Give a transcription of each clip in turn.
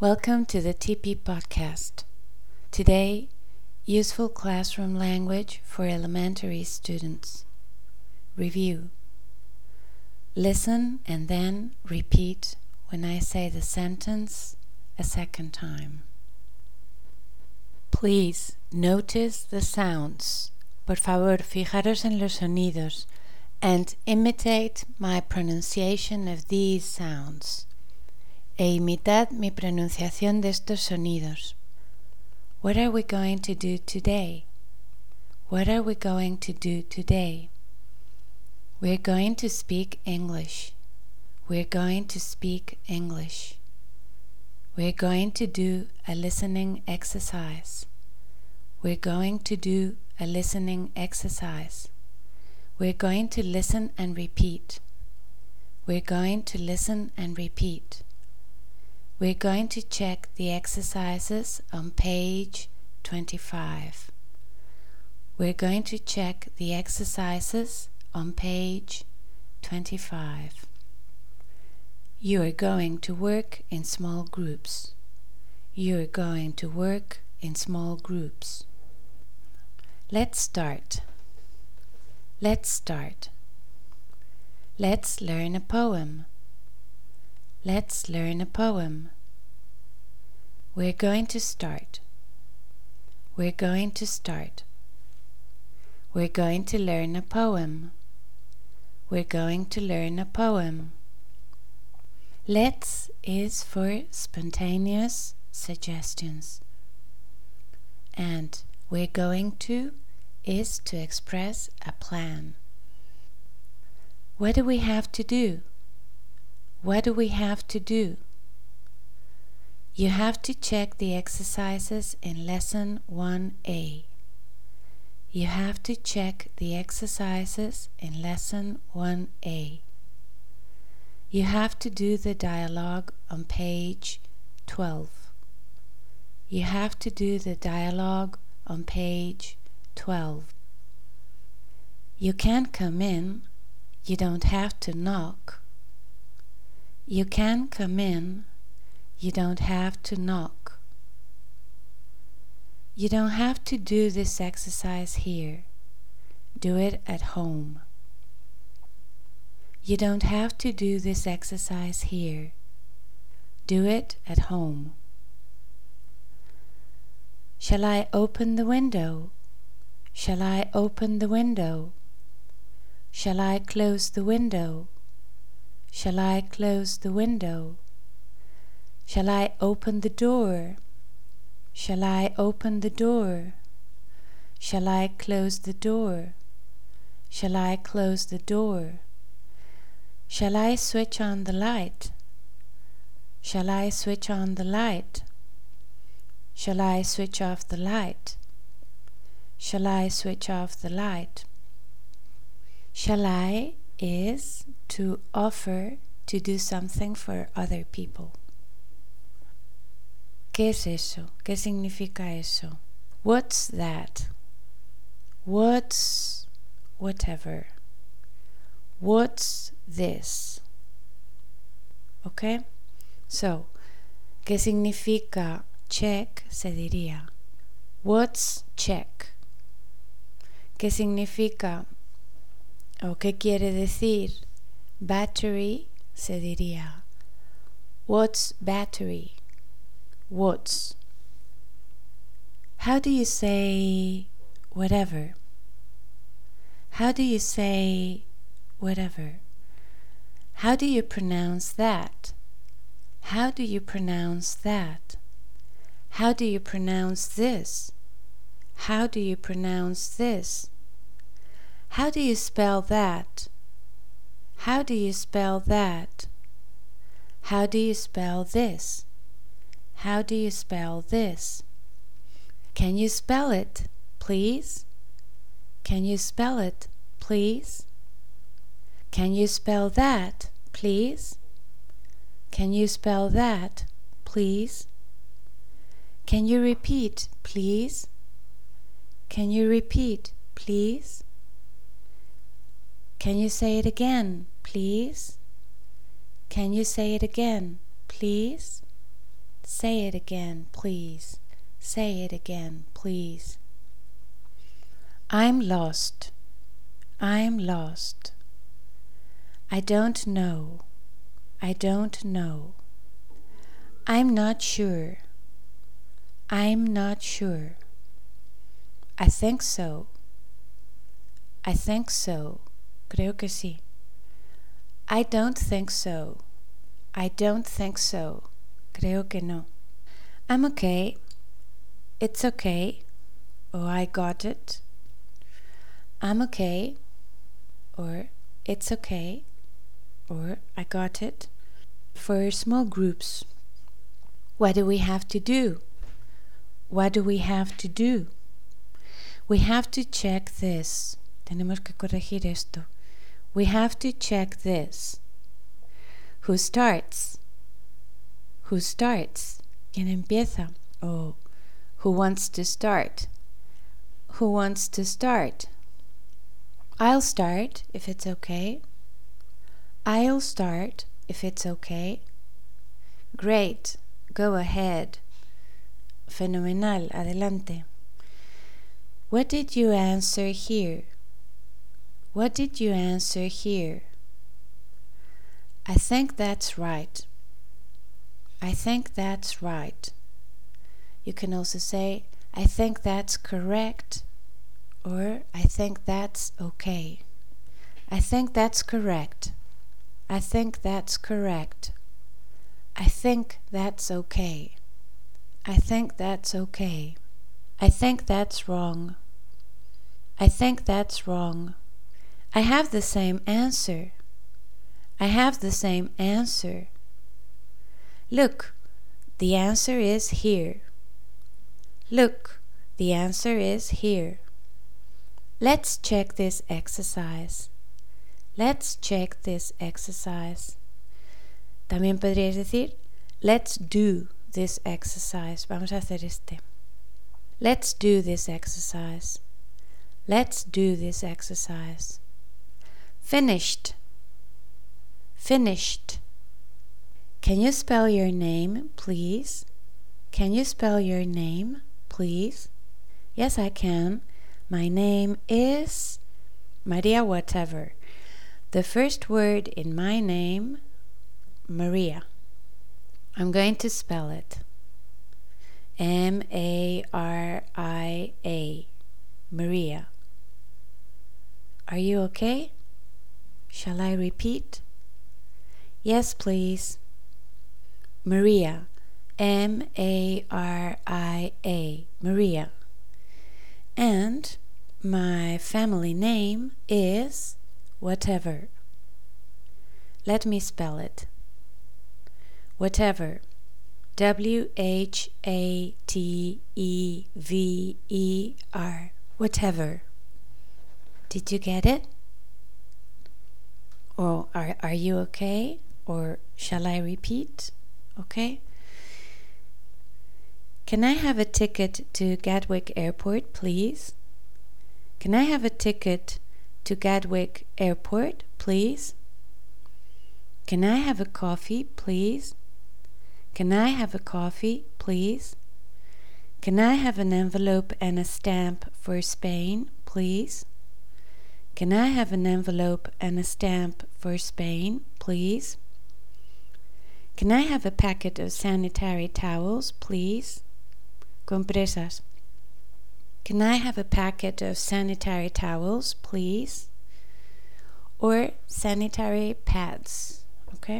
Welcome to the TP Podcast. Today, useful classroom language for elementary students. Review. Listen and then repeat when I say the sentence a second time. Please notice the sounds. Por favor, fijaros en los sonidos and imitate my pronunciation of these sounds. E imitad mi pronunciación de estos sonidos. What are we going to do today? What are we going to do today? We're going to speak English. We're going to speak English. We're going to do a listening exercise. We're going to do a listening exercise. We're going to listen and repeat. We're going to listen and repeat. We're going to check the exercises on page 25. We're going to check the exercises on page 25. You are going to work in small groups. You are going to work in small groups. Let's start. Let's start. Let's learn a poem. Let's learn a poem. We're going to start. We're going to start. We're going to learn a poem. We're going to learn a poem. Let's is for spontaneous suggestions. And we're going to is to express a plan. What do we have to do? What do we have to do? You have to check the exercises in lesson 1A. You have to check the exercises in lesson 1A. You have to do the dialogue on page 12. You have to do the dialogue on page 12. You can come in. You don't have to knock. You can come in. You don't have to knock. You don't have to do this exercise here. Do it at home. You don't have to do this exercise here. Do it at home. Shall I open the window? Shall I open the window? Shall I close the window? Shall I close the window? Shall I open the door? Shall I open the door? Shall I close the door? Shall I close the door? Shall I switch on the light? Shall I switch on the light? Shall I switch off the light? Shall I switch off the light? Shall I is to offer to do something for other people. ¿Qué es eso? ¿Qué significa eso? What's that? What's whatever? What's this? Okay? So, ¿qué significa check? Se diría what's check? ¿Qué significa o qué quiere decir battery? Se diría what's battery? What's? How do you say whatever? How do you say whatever? How do you pronounce that? How do you pronounce that? How do you pronounce this? How do you pronounce this? How do you spell that? How do you spell that? How do you spell this? How do you spell this? Can you spell it, please? Can you spell it, please? Can you spell that, please? Can you spell that, please? Can you repeat, please? Can you repeat, please? Can you say it again, please? Can you say it again, please? Say it again, please. Say it again, please. I'm lost. I'm lost. I don't know. I don't know. I'm not sure. I'm not sure. I think so. I think so. Creo que sí. I don't think so. I don't think so. Creo que no. I'm okay. It's okay. Oh, I got it. I'm okay. Or it's okay. Or I got it. For small groups, what do we have to do? What do we have to do? We have to check this. Tenemos que corregir esto. We have to check this. Who starts? Who starts? ¿Quién empieza? Oh, who wants to start? Who wants to start? I'll start if it's okay. I'll start if it's okay. Great, go ahead. Fenomenal, adelante. What did you answer here? What did you answer here? I think that's right. I think that's right. You can also say, I think that's correct, or I think that's okay. I think that's correct. I think that's correct. I think that's okay. I think that's okay. I think that's wrong. I think that's wrong. I have the same answer. I have the same answer. Look, the answer is here. Look, the answer is here. Let's check this exercise. Let's check this exercise. También podríais decir, let's do this exercise. Vamos a hacer este. Let's do this exercise. Let's do this exercise. Finished. Finished. Can you spell your name, please? Can you spell your name, please? Yes, I can. My name is Maria whatever. The first word in my name, Maria. I'm going to spell it. M-A-R-I-A. Maria. Are you okay? Shall I repeat? Yes, please. Maria. M-A-R-I-A. Maria. And my family name is whatever. Let me spell it. Whatever. W-H-A-T-E-V-E-R. Whatever. Did you get it? Or are you okay? Or shall I repeat? Okay. Can I have a ticket to Gatwick Airport, please? Can I have a ticket to Gatwick Airport, please? Can I have a coffee, please? Can I have a coffee, please? Can I have an envelope and a stamp for Spain, please? Can I have an envelope and a stamp for Spain, please? Can I have a packet of sanitary towels, please? Compresas. Can I have a packet of sanitary towels, please? Or sanitary pads, okay?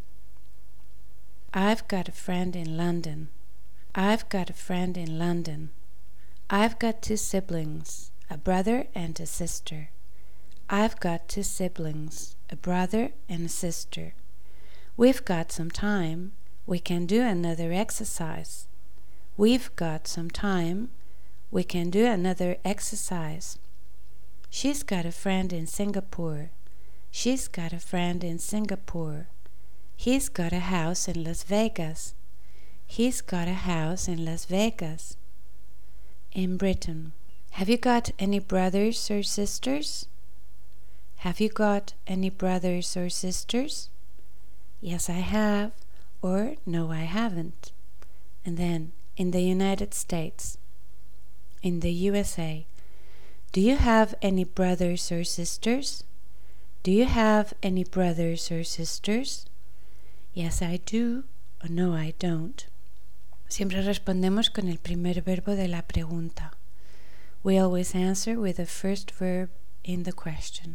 I've got a friend in London. I've got a friend in London. I've got 2 siblings, a brother and a sister. I've got 2 siblings, a brother and a sister. We've got some time. We can do another exercise. We've got some time. We can do another exercise. She's got a friend in Singapore. She's got a friend in Singapore. He's got a house in Las Vegas. He's got a house in Las Vegas. In Britain. Have you got any brothers or sisters? Have you got any brothers or sisters? Yes, I have. Or no, I haven't. And then, in the United States, in the USA, do you have any brothers or sisters? Do you have any brothers or sisters? Yes, I do, or no, I don't. Siempre respondemos con el primer verbo de la pregunta. We always answer with the first verb in the question.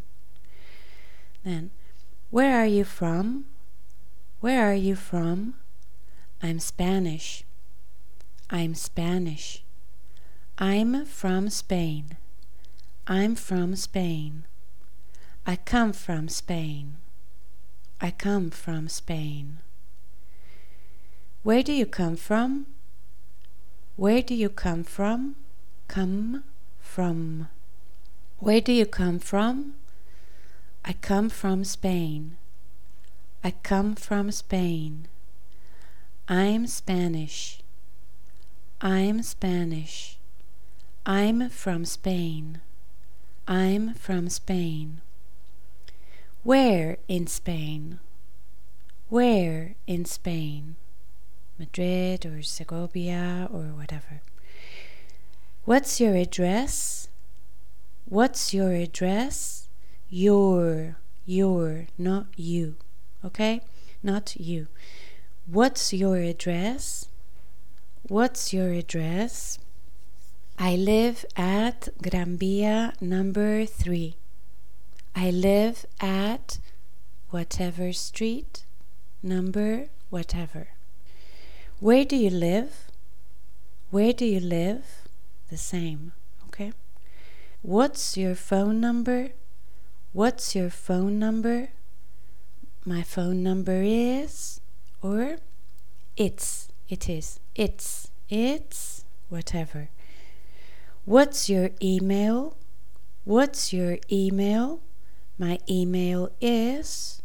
Then, where are you from? Where are you from? I'm Spanish. I'm Spanish. I'm from Spain. I'm from Spain. I come from Spain. I come from Spain. Where do you come from? Where do you come from? Come from. Where do you come from? I come from Spain. I come from Spain. I'm Spanish. I'm Spanish. I'm from Spain. I'm from Spain. Where in Spain? Where in Spain? Madrid or Segovia or whatever. What's your address? What's your address? Your, not you. Okay? Not you. What's your address? What's your address? I live at Gran Via number 3. I live at whatever street, number, whatever. Where do you live? Where do you live? The same, okay? What's your phone number? What's your phone number? My phone number is, or it is, it's, whatever. What's your email? What's your email? My email is,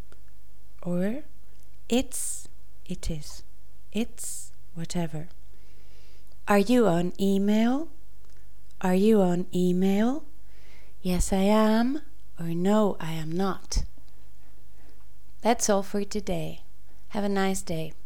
or it is, it's, whatever. Are you on email? Are you on email? Yes, I am, or no, I am not. That's all for today. Have a nice day.